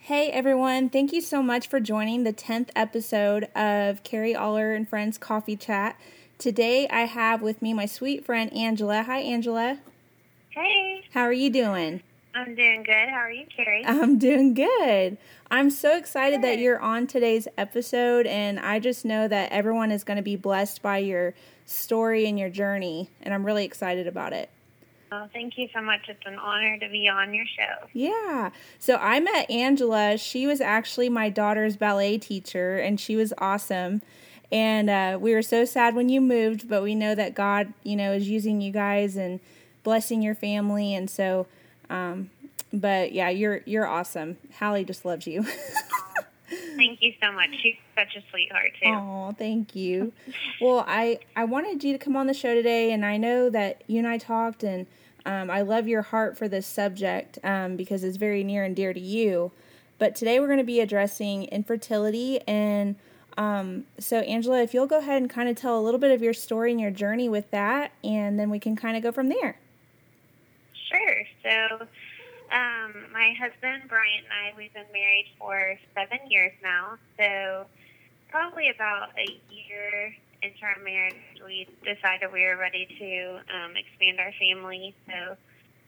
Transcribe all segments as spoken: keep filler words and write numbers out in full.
Hey everyone, thank you so much for joining the tenth episode of Carrie Aller and Friends Coffee Chat. Today I have with me my sweet friend Angela. Hi Angela. Hey. How are you doing? I'm doing good. How are you, Carrie? I'm doing good. I'm so excited Good. that you're on today's episode, and I just know that everyone is going to be blessed by your story and your journey, and I'm really excited about it. Oh, thank you so much. It's an honor to be on your show. Yeah. So I met Angela. She was actually my daughter's ballet teacher, and she was awesome. And uh, we were so sad when you moved, but we know that God, you know, is using you guys and blessing your family. And so, um, but yeah, you're you're awesome. Hallie just loves you. Thank you so much. She's such a sweetheart, too. Oh, thank you. Well, I, I wanted you to come on the show today, and I know that you and I talked, and um, I love your heart for this subject um, because it's very near and dear to you. But today we're going to be addressing infertility, and um, so, Angela, if you'll go ahead and kind of tell a little bit of your story and your journey with that, and then we can kind of go from there. Sure. So, um, my husband, Brian, and I, we've been married for seven years now. So, probably about a year into our marriage, we decided we were ready to um, expand our family. So,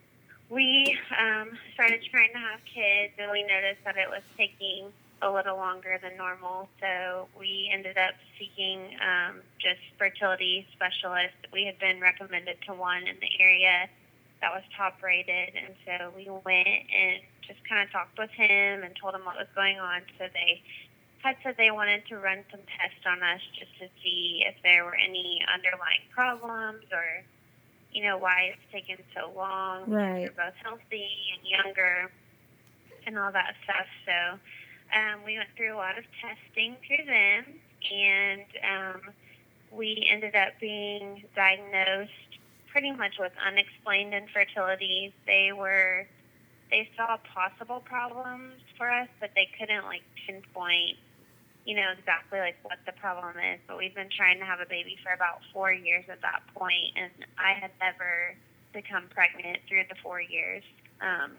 we um, started trying to have kids, and we noticed that it was taking a little longer than normal. So we ended up seeking um, just fertility specialists. We had been recommended to one in the area that was top rated, and so we went and just kind of talked with him and told him what was going on. So they had said they wanted to run some tests on us just to see if there were any underlying problems or, you know, why it's taken so long. Right. We're both healthy and younger and all that stuff. So um, we went through a lot of testing through them, and um, we ended up being diagnosed pretty much with unexplained infertility. They were, they saw possible problems for us, but they couldn't, like, pinpoint, you know, exactly like what the problem is. But we've been trying to have a baby for about four years at that point, and I had never become pregnant through the four years. Um,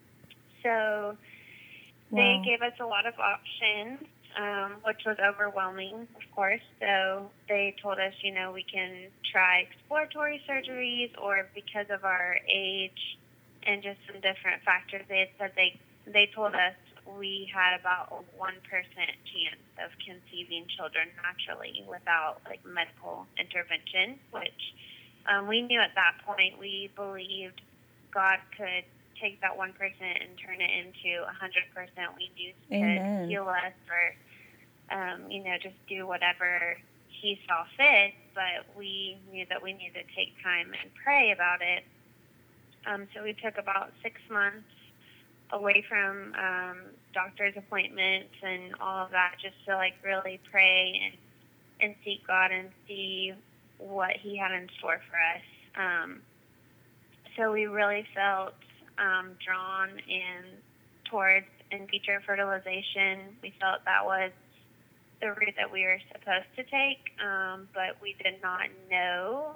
so Wow. they gave us a lot of options, um, which was overwhelming, of course. So they told us, you know, we can try exploratory surgeries, or because of our age and just some different factors, they had said they, they told us we had about a one percent chance of conceiving children naturally without, like, medical intervention, which um, we knew at that point. We believed God could take that one percent and turn it into one hundred percent. We knew He Amen. could heal us or, um, you know, just do whatever He saw fit, but we knew that we needed to take time and pray about it. Um, so we took about six months away from um, doctor's appointments and all of that, just to, like, really pray and, and seek God and see what He had in store for us. Um, so we really felt um, drawn in towards in vitro fertilization. We felt that was the route that we were supposed to take, um, but we did not know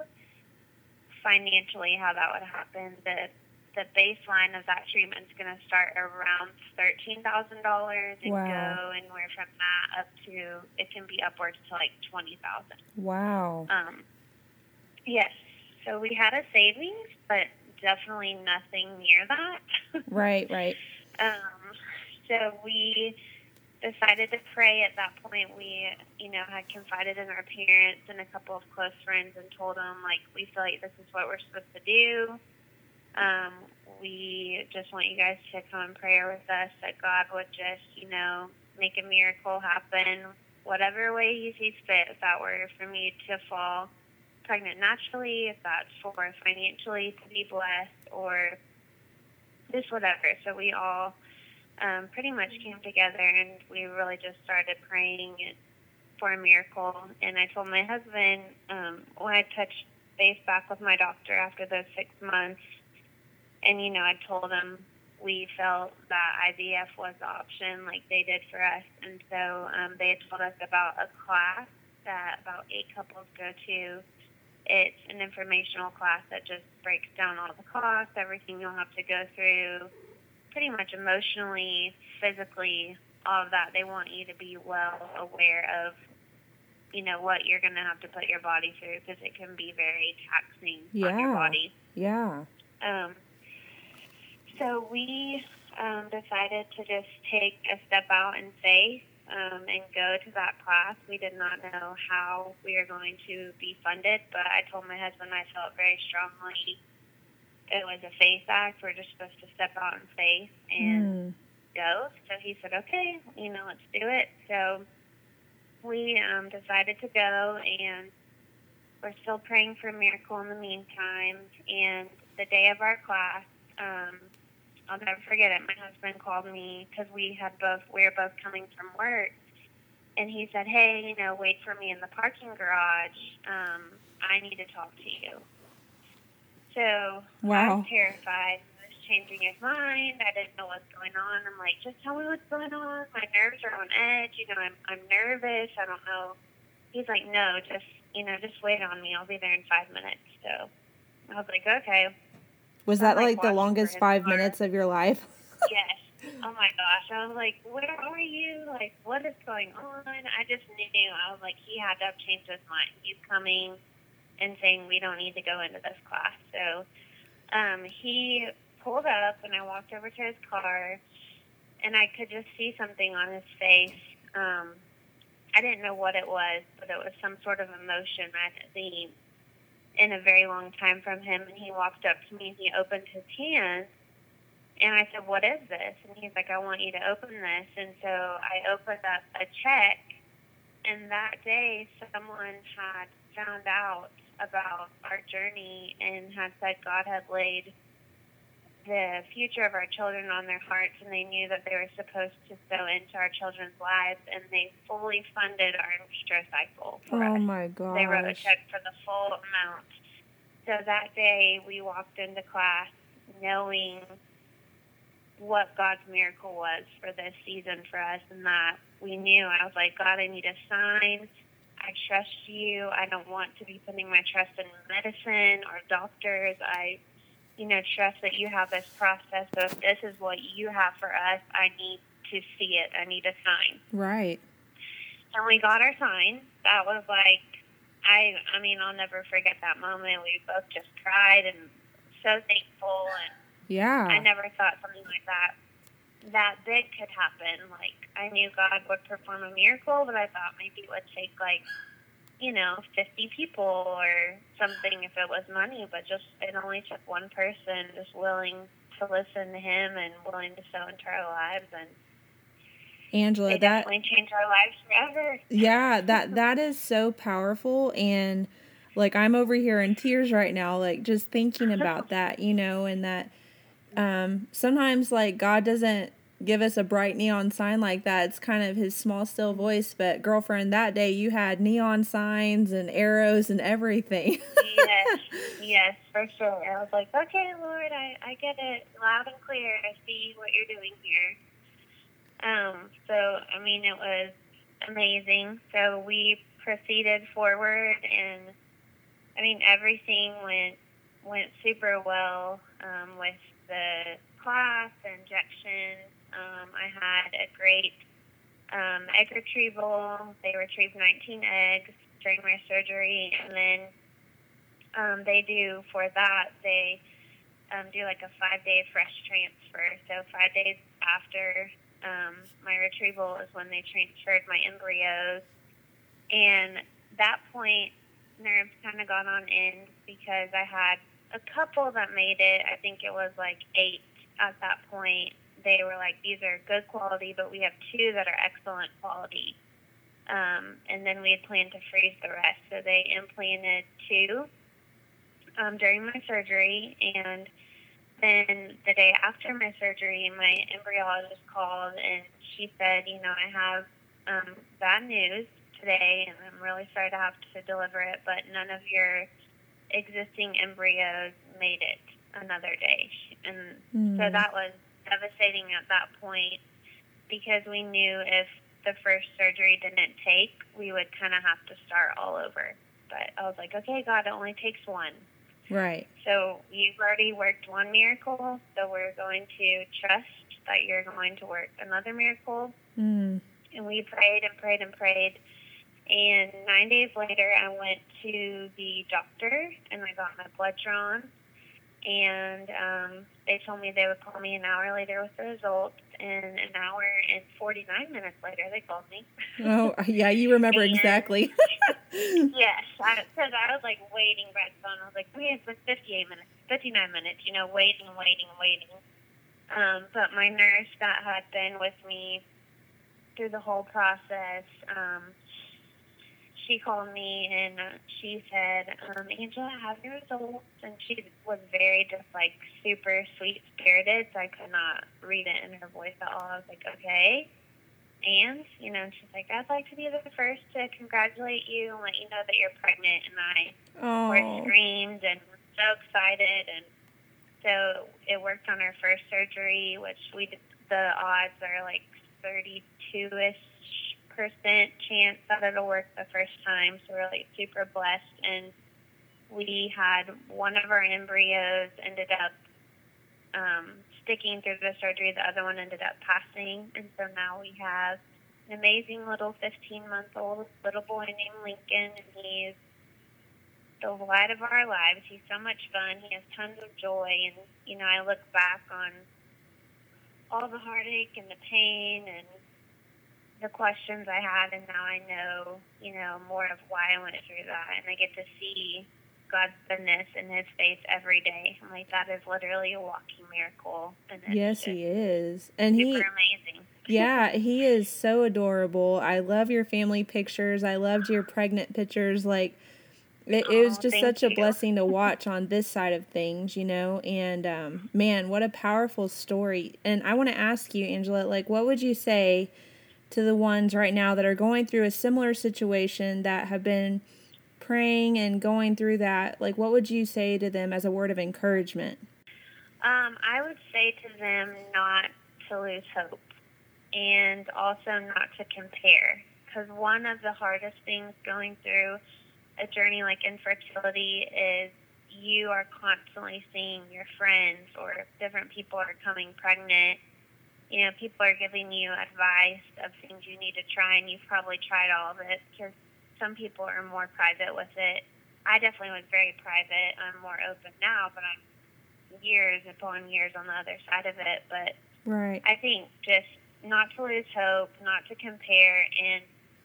financially how that would happen. The the baseline of that treatment is going to start around thirteen thousand dollars and Wow. go anywhere from that up to, it can be upwards to like twenty thousand dollars. Wow. Um, yes. So we had a savings, but definitely nothing near that. Right, right. Um, so we decided to pray at that point. We, you know, had confided in our parents and a couple of close friends and told them, like, we feel like this is what we're supposed to do. Um, we just want you guys to come in prayer with us that God would just, you know, make a miracle happen, whatever way He sees fit. If that were for me to fall pregnant naturally, if that's for financially to be blessed, or just whatever. So we all um, pretty much came together, and we really just started praying for a miracle. And I told my husband, um, when I touched base back with my doctor after those six months, and, you know, I told him we felt that I V F was the option like they did for us. And so um, they had told us about a class that about eight couples go to. It's an informational class that just breaks down all the costs, everything you'll have to go through, pretty much emotionally, physically, all of that. They want you to be well aware of, you know, what you're going to have to put your body through, because it can be very taxing yeah. on your body. Yeah. Um, so we um, decided to just take a step out in faith um, and go to that class. We did not know how we were going to be funded, but I told my husband I felt very strongly it was a faith act. We're just supposed to step out in faith and Mm. go. So he said, okay, you know, let's do it. So we um, decided to go, and we're still praying for a miracle in the meantime. And the day of our class, um, I'll never forget it. My husband called me because we had both, we were both coming from work, and he said, hey, you know, wait for me in the parking garage. Um, I need to talk to you. So Wow. I was terrified. He was changing his mind. I didn't know what's going on. I'm like, just tell me what's going on. My nerves are on edge. You know, I'm I'm nervous. I don't know. He's like, no, just, you know, just wait on me. I'll be there in five minutes. So I was like, okay. Was So that I'm, like the watching for longest his five car. minutes of your life? Yes. Oh my gosh. I was like, where are you? Like, what is going on? I just knew. I was like, he had to have changed his mind. He's coming and saying we don't need to go into this class. So um, he pulled up, and I walked over to his car, and I could just see something on his face. Um, I didn't know what it was, but it was some sort of emotion I hadn't seen in a very long time from him. And he walked up to me, and he opened his hand, and I said, what is this? And he's like, I want you to open this. And so I opened up a check, and that day someone had found out about our journey and had said God had laid the future of our children on their hearts, and they knew that they were supposed to sow into our children's lives, and they fully funded our in-vitro cycle for Oh us. my gosh. They wrote a check for the full amount. So that day we walked into class knowing what God's miracle was for this season for us, and that we knew. I was like, God, I need a sign. I trust you. I don't want to be putting my trust in medicine or doctors. I, you know, trust that you have this process. So if this is what you have for us, I need to see it. I need a sign. Right. And we got our sign. That was like, I, I mean, I'll never forget that moment. We both just cried and so thankful. And Yeah. I never thought something like that that big could happen. Like, I knew God would perform a miracle, but I thought maybe it would take, like, you know, fifty people or something if it was money. But just, it only took one person just willing to listen to him and willing to sow into our lives. And Angela, it that definitely changed our lives forever. yeah, that that is so powerful. And like, I'm over here in tears right now, like just thinking about that, you know, and that um sometimes like God doesn't give us a bright neon sign like that. It's kind of his small still voice. But girlfriend, that day you had neon signs and arrows and everything. Yes, yes, for sure. I was like, okay, Lord, I, I get it loud and clear. I see what you're doing here. Um, so, I mean, it was amazing. So we proceeded forward, and, I mean, everything went went super well um, with the class, the injections. Um, I had a great um, egg retrieval. They retrieved nineteen eggs during my surgery, and then um, they do, for that, they um, do like a five-day fresh transfer. So five days after um, my retrieval is when they transferred my embryos. And that point, nerves kind of got on end because I had a couple that made it. I think it was like eight at that point. They were like, these are good quality, but we have two that are excellent quality. Um, and then we had planned to freeze the rest. So they implanted two um, during my surgery. And then the day after my surgery, my embryologist called, and she said, you know, I have um, bad news today, and I'm really sorry to have to deliver it, but none of your existing embryos made it another day. And Mm. so that was devastating at that point, because we knew if the first surgery didn't take, we would kind of have to start all over. But I was like, okay, God, it only takes one. Right. So you've already worked one miracle, so we're going to trust that you're going to work another miracle. Mm. And we prayed and prayed and prayed. And nine days later, I went to the doctor, and I got my blood drawn. And um, they told me they would call me an hour later with the results. And an hour and forty-nine minutes later, they called me. Oh, yeah, you remember and, exactly. Yes, because I, I was, like, waiting by the phone. I was like, okay, it's been fifty-eight minutes, fifty-nine minutes, you know, waiting, waiting, waiting. Um, but my nurse that had been with me through the whole process, um, she called me and uh, she said, um, Angela, I have your results. And she was very just like super sweet spirited, so I could not read it in her voice at all. I was like, okay. And, you know, she's like, I'd like to be the first to congratulate you and let you know that you're pregnant. And I, Oh. of course, screamed and was so excited. And so it worked on our first surgery, which we did, the odds are like thirty-two-ish percent chance that it'll work the first time. So we're like super blessed. And we had one of our embryos ended up um, sticking through the surgery. The other one ended up passing. And so now we have an amazing little fifteen-month-old little boy named Lincoln. And he's the light of our lives. He's so much fun. He has tons of joy. And, you know, I look back on all the heartache and the pain and the questions I had, and now I know, you know, more of why I went through that, and I get to see God's goodness in His face every day. I'm like, that is literally a walking miracle, and it's Yes, He is, and super He, amazing. Yeah, He is so adorable. I love your family pictures. I loved your pregnant pictures. Like, it, oh, it was just such you. a blessing to watch on this side of things, you know. And um, man, what a powerful story. And I want to ask you, Angela, like, what would you say to the ones right now that are going through a similar situation, that have been praying and going through that? Like, what would you say to them as a word of encouragement? Um, I would say to them not to lose hope, and also not to compare. Because one of the hardest things going through a journey like infertility is you are constantly seeing your friends or different people are becoming pregnant. You know, people are giving you advice of things you need to try, and you've probably tried all of it, because some people are more private with it. I definitely was very private. I'm more open now, but I'm years upon years on the other side of it. But right. I think just not to lose hope, not to compare, and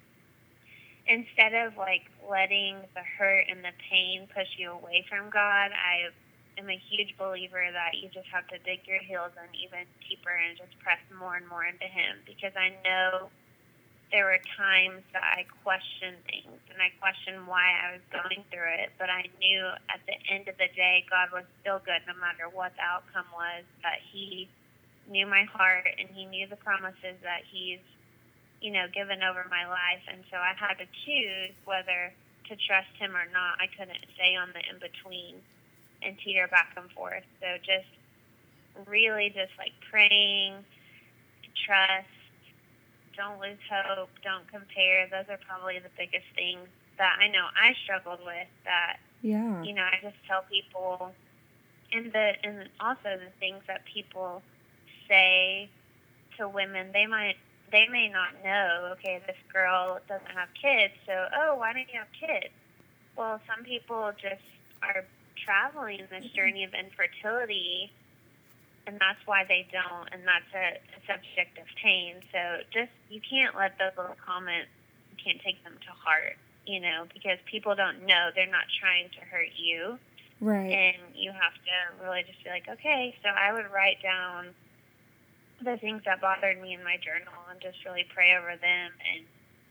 instead of like letting the hurt and the pain push you away from God, I I'm a huge believer that you just have to dig your heels in even deeper and just press more and more into Him, because I know there were times that I questioned things and I questioned why I was going through it, but I knew at the end of the day God was still good no matter what the outcome was, that He knew my heart and He knew the promises that He's, you know, given over my life. And so I had to choose whether to trust Him or not. I couldn't stay on the in-between and teeter back and forth. So just really just like praying, trust, don't lose hope, don't compare. Those are probably the biggest things that I know I struggled with, that, yeah. you know, I just tell people, and the and also the things that people say to women, they might they may not know, okay, this girl doesn't have kids, so, oh, why don't you have kids? Well, some people just are traveling this journey of infertility, and that's why they don't, and that's a, a subject of pain. So just, you can't let those little comments, you can't take them to heart, you know, because people don't know. They're not trying to hurt you. Right. And you have to really just be like, okay, so I would write down the things that bothered me in my journal and just really pray over them. And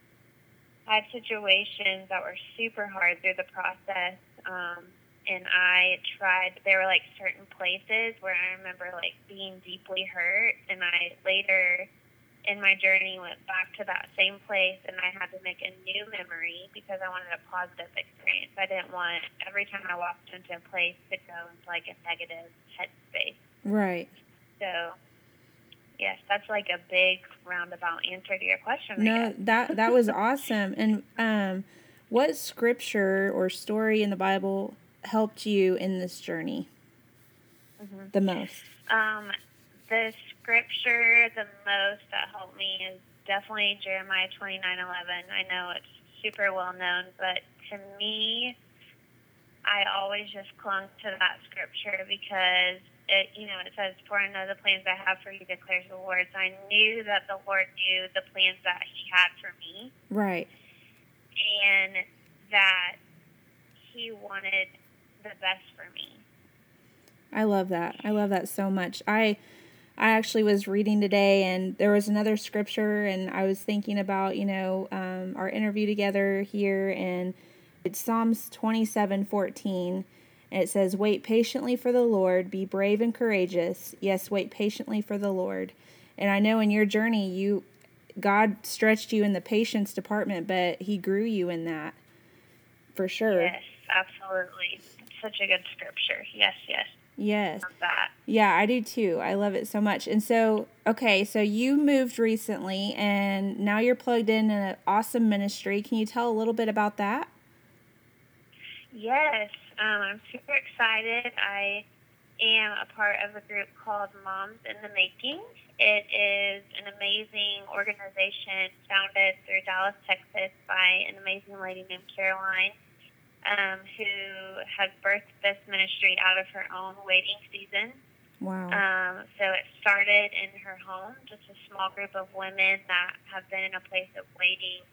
I had situations that were super hard through the process, um, and I tried, there were like certain places where I remember like being deeply hurt, and I later in my journey went back to that same place, and I had to make a new memory because I wanted a positive experience. I didn't want every time I walked into a place to go into like a negative headspace. Right. So yes, that's like a big roundabout answer to your question. No, that that was awesome. And um, what scripture or story in the Bible helped you in this journey mm-hmm. the most? Um, the scripture the most that helped me is definitely Jeremiah twenty-nine eleven. I know it's super well known, but to me, I always just clung to that scripture because it, you know, it says, "For I know the plans I have for you, declares the Lord." So I knew that the Lord knew the plans that He had for me. Right. And that He wanted the best for me. I love that. I love that so much. I I actually was reading today, and there was another scripture, and I was thinking about, you know, um, our interview together here, and it's Psalms twenty-seven fourteen, and it says, "Wait patiently for the Lord, be brave and courageous. Yes, wait patiently for the Lord." And I know in your journey, you God stretched you in the patience department, but He grew you in that, for sure. Yes, absolutely. It's such a good scripture. Yes, yes. Yes. That. Yeah, I do too. I love it so much. And so, okay, so you moved recently, and now you're plugged in in an awesome ministry. Can you tell a little bit about that? Yes, um, I'm super excited. I am a part of a group called Moms in the Making. It is an amazing organization founded through Dallas, Texas by an amazing lady named Caroline, um, who had birthed this ministry out of her own waiting season. Wow. Um, so it started in her home, just a small group of women that have been in a place of waiting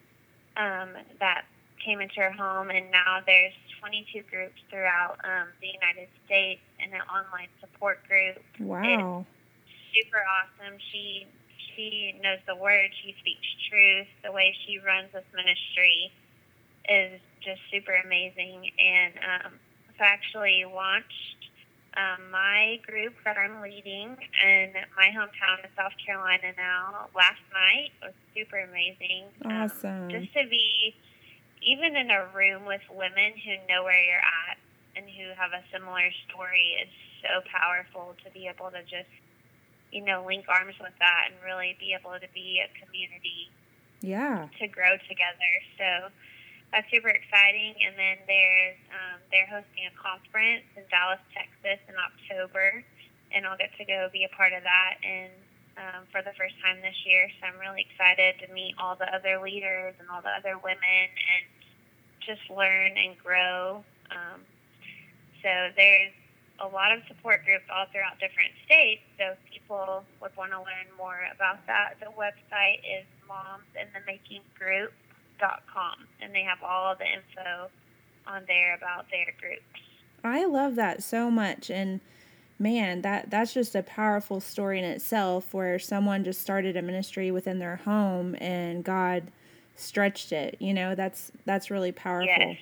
um, that came into her home, and now there's twenty-two groups throughout um, the United States and an online support group. Wow. It's super awesome. She she knows the word. She speaks truth. The way she runs this ministry is just super amazing. And um, so I actually launched um, my group that I'm leading in my hometown of South Carolina now last night. It was super amazing. Awesome. Um, just to be even in a room with women who know where you're at and who have a similar story is so powerful to be able to just, you know, link arms with that and really be able to be a community. Yeah. To grow together. So that's super exciting. And then there's um, they're hosting a conference in Dallas, Texas in October, and I'll get to go be a part of that and um, for the first time this year. So I'm really excited to meet all the other leaders and all the other women and just learn and grow. Um, so there's a lot of support groups all throughout different states. So if people would want to learn more about that, the website is moms in the making group dot com, and they have all the info on there about their groups. I love that so much. And man, that that's just a powerful story in itself, where someone just started a ministry within their home and God stretched it. You know, that's that's really powerful. Yes.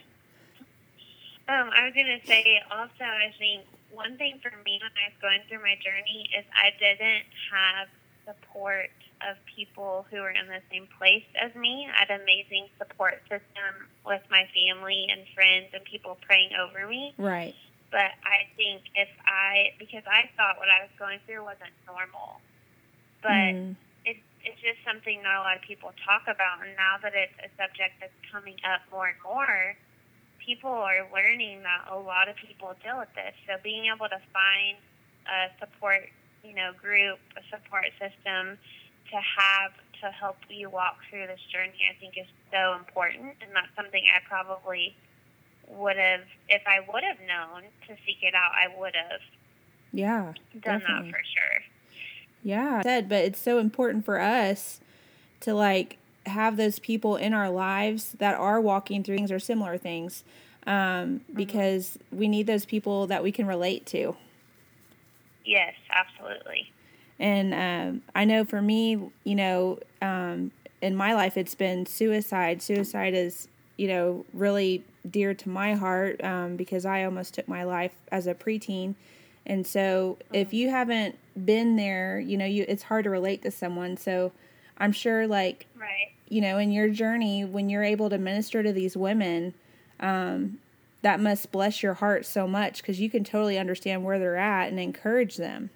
Um, I was going to say also, I think one thing for me when I was going through my journey is I didn't have support of people who were in the same place as me. I had an amazing support system with my family and friends and people praying over me. Right. But I think if I, because I thought what I was going through wasn't normal, but mm. it, it's just something not a lot of people talk about. And now that it's a subject that's coming up more and more, people are learning that a lot of people deal with this. So being able to find a support, you know, group, a support system to have to help you walk through this journey, I think is so important. And that's something I probably would have, if I would have known to seek it out, I would have yeah, done definitely. that for sure. Yeah, said, but it's so important for us to like have those people in our lives that are walking through things or similar things, um, because mm-hmm. we need those people that we can relate to. Yes, absolutely. And um, I know for me, you know, um, in my life, it's been suicide. Suicide is, you know, really dear to my heart um, because I almost took my life as a preteen. And so mm-hmm. if you haven't been there, you know, you it's hard to relate to someone. So I'm sure, like, right. you know, in your journey, when you're able to minister to these women, um, that must bless your heart so much because you can totally understand where they're at and encourage them.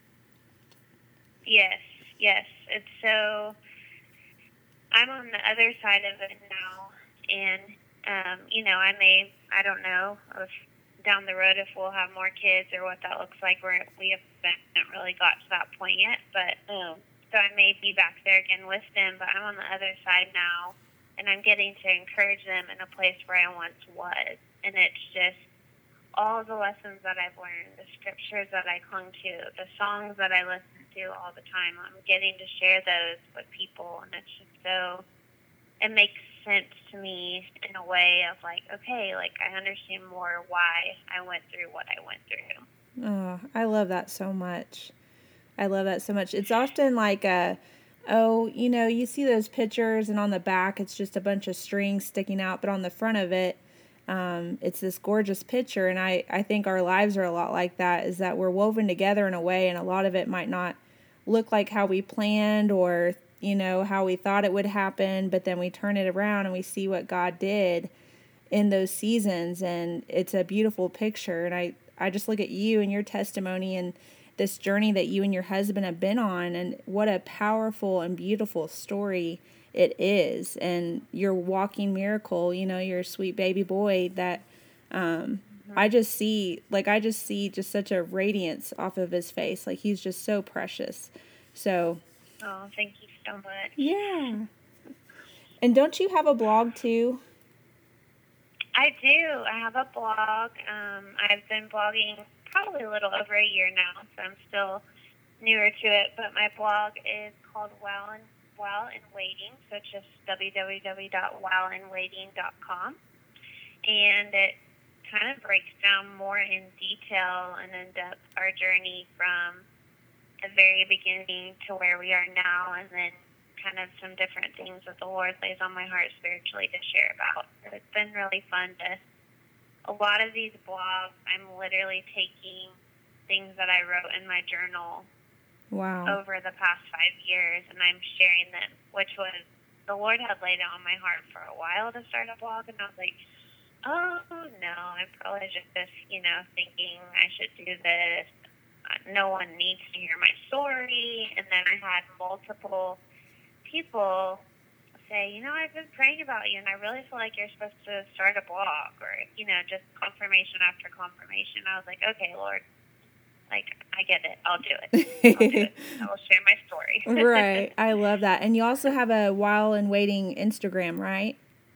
Yes, yes. It's so, I'm on the other side of it now, and, um, you know, I may, I don't know if down the road if we'll have more kids or what that looks like. We're, we haven't really got to that point yet, but um, so I may be back there again with them, but I'm on the other side now, and I'm getting to encourage them in a place where I once was. And it's just all the lessons that I've learned, the scriptures that I clung to, the songs that I listen to all the time. I'm getting to share those with people, and it's just so, it makes sense to me in a way of like, okay, like I understand more why I went through what I went through. Oh, I love that so much. I love that so much. It's often like a, oh, you know, you see those pictures and on the back it's just a bunch of strings sticking out, but on the front of it, um, it's this gorgeous picture. And I, I think our lives are a lot like that, is that we're woven together in a way, and a lot of it might not look like how we planned or, you know, how we thought it would happen, but then we turn it around and we see what God did in those seasons, and it's a beautiful picture. And I, I just look at you and your testimony and this journey that you and your husband have been on, and what a powerful and beautiful story it is. And your walking miracle, you know, your sweet baby boy that um, mm-hmm. I just see, like, I just see just such a radiance off of his face. Like, he's just so precious. So. Oh, thank you so much. Yeah. And don't you have a blog too? I do. I have a blog. Um, I've been blogging probably a little over a year now, so I'm still newer to it. But my blog is called While in, While in Waiting, so it's just w w w dot while in waiting dot com. And it kind of breaks down more in detail and in depth our journey from the very beginning to where we are now, and then kind of some different things that the Lord lays on my heart spiritually to share about. So it's been really fun to, a lot of these blogs, I'm literally taking things that I wrote in my journal wow. over the past five years, and I'm sharing them, which was, the Lord had laid it on my heart for a while to start a blog, and I was like, oh, no, I'm probably just this, you know, thinking I should do this. No one needs to hear my story. And then I had multiple people say, you know, I've been praying about you, and I really feel like you're supposed to start a blog, or, you know, just confirmation after confirmation. I was like, okay, Lord, like, I get it. I'll do it. I'll do it. I will share my story. Right. I love that. And you also have a While in Waiting Instagram, right?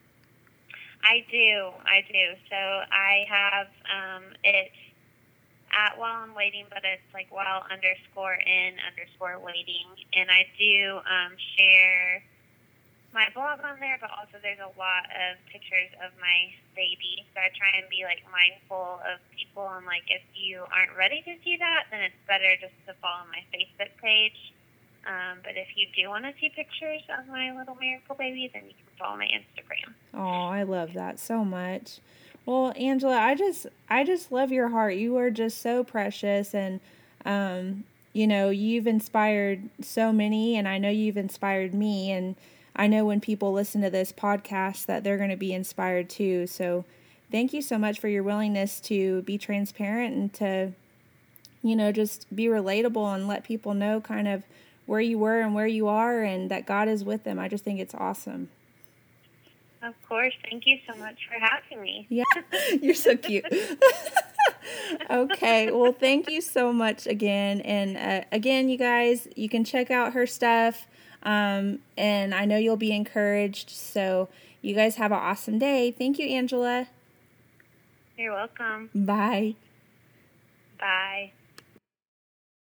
I do. I do. So I have, um, it's at While in Waiting, but it's like while underscore in underscore waiting. And I do um, share my blog on there, but also there's a lot of pictures of my baby. So I try and be like mindful of people, and like if you aren't ready to see that, then it's better just to follow my Facebook page. Um, but if you do want to see pictures of my little miracle baby, then you can follow my Instagram. Oh, I love that so much. Well, Angela, I just I just love your heart. You are just so precious, and um, you know, you've inspired so many, and I know you've inspired me, and I know when people listen to this podcast that they're going to be inspired too. So thank you so much for your willingness to be transparent and to, you know, just be relatable and let people know kind of where you were and where you are, and that God is with them. I just think it's awesome. Of course. Thank you so much for having me. Yeah, you're so cute. Okay, well, thank you so much again. And uh, again, you guys, you can check out her stuff, um, and I know you'll be encouraged. So you guys have an awesome day. Thank you, Angela. You're welcome. Bye. Bye.